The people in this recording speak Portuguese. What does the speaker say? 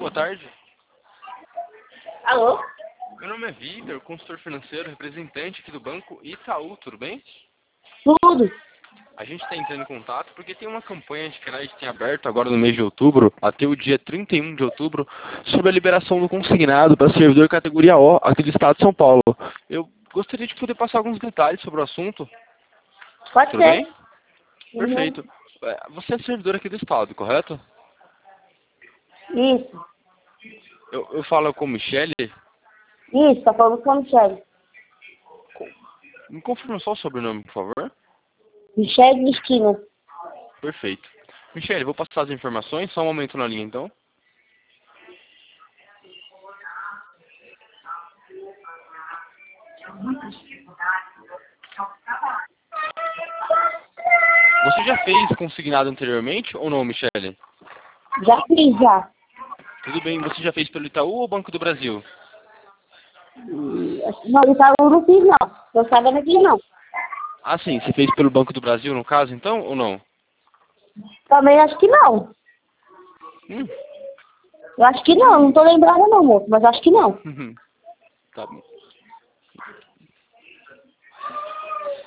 boa tarde. Alô? Meu nome é Vitor, consultor financeiro, representante aqui do Banco Itaú, tudo bem? Tudo. A gente está entrando em contato porque tem uma campanha de crédito em aberto agora no mês de outubro, até o dia 31 de outubro, sobre a liberação do consignado para servidor categoria O aqui do estado de São Paulo. Eu gostaria de poder passar alguns detalhes sobre o assunto. Pode Tudo ser. bem? Perfeito. Você é servidor aqui do estado, correto? Isso. Eu falo com Michele. Isso, tá falando com a Michelle. Me confirma só o sobrenome, por favor. Michelle Cristina. Perfeito. Michele, vou passar as informações, só um momento na linha então. Você já fez consignado anteriormente ou não, Michele? Já fiz, já. Tudo bem, você já fez pelo Itaú ou Banco do Brasil? Não, Itaú não fiz, não. Eu sabia não fiz, não. Ah, sim, você fez pelo Banco do Brasil no caso, então, ou não? Também acho que não. Hum. Eu acho que não tô lembrada não, moço, mas acho que não. Tá bom.